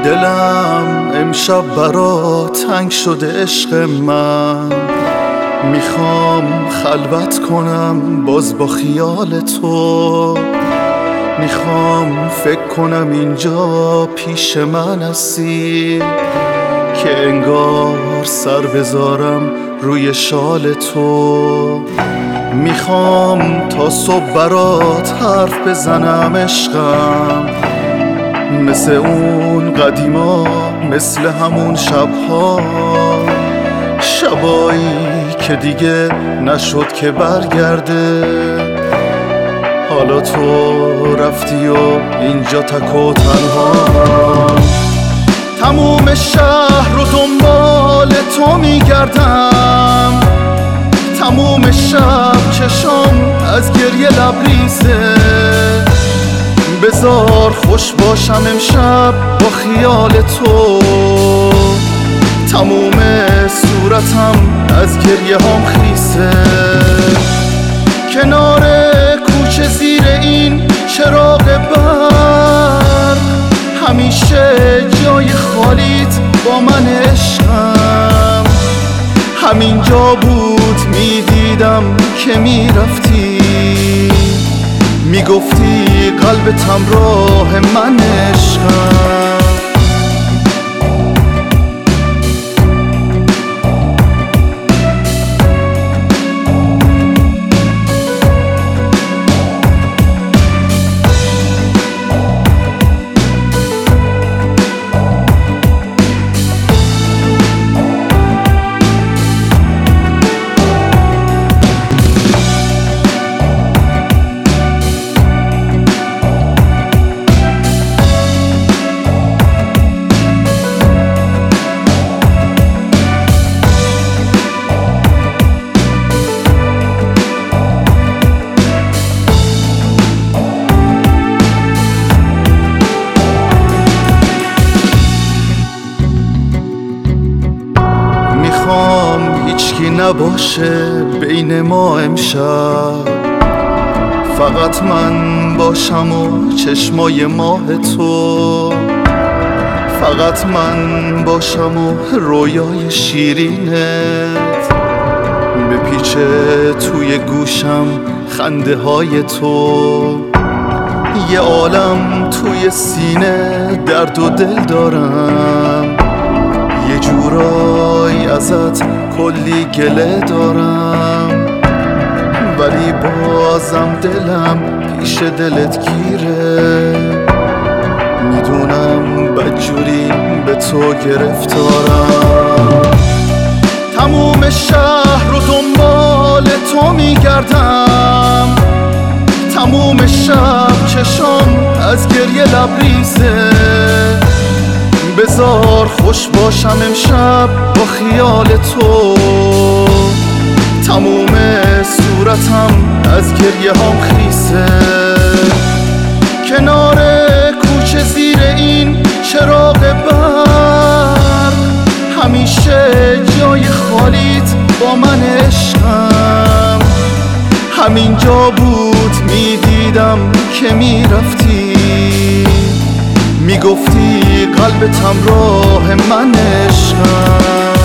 دلم امشب برات تنگ شده عشق من، میخوام خلوت کنم باز با خیال تو، میخوام فکر کنم اینجا پیش من هستی که انگار سر بذارم روی شال تو. میخوام تا صبح برات حرف بزنم عشقم، مثل اون قدیما، مثل همون شبها، شبایی که دیگه نشد که برگرده. حالا تو رفتی و اینجا تک و تنها، تموم شهر رو دنبال تو میگردم، تموم شب چشام از گریه لبریزه. بذار خوش باشم امشب با خیال تو، تموم صورتم از گریه هم خیسه. کنار کوچه زیر این چراغ برق، همیشه جای خالیت با من عشقم. همینجا بود میدیدم که میرفتی، میگفتی قلبتم راه من عشقم. هیچکی نباشه بین ما امشب، فقط من باشم و چشمای ماه تو، فقط من باشم و رویای شیرینت بپیچه توی گوشم خنده های تو. یه عالم توی سینه درد و دل دارم، یه جورایی ازت کلی گله دارم، ولی بازم دلم پیش دلت گیره. میدونم بدجوری به تو گرفتارم، تموم شهر رو دنبال تو میگردم، تموم شب چشام از گریه لبریزه. بذار خوش باشم امشب با خیال تو، تموم صورتم از گریه هم خیسه. کنار کوچه زیر این چراغ برق، همیشه جای خالیت با من عشقم. همینجا بود میدیدم که میرفتی، میگفتی قلبتم راه من عشقم.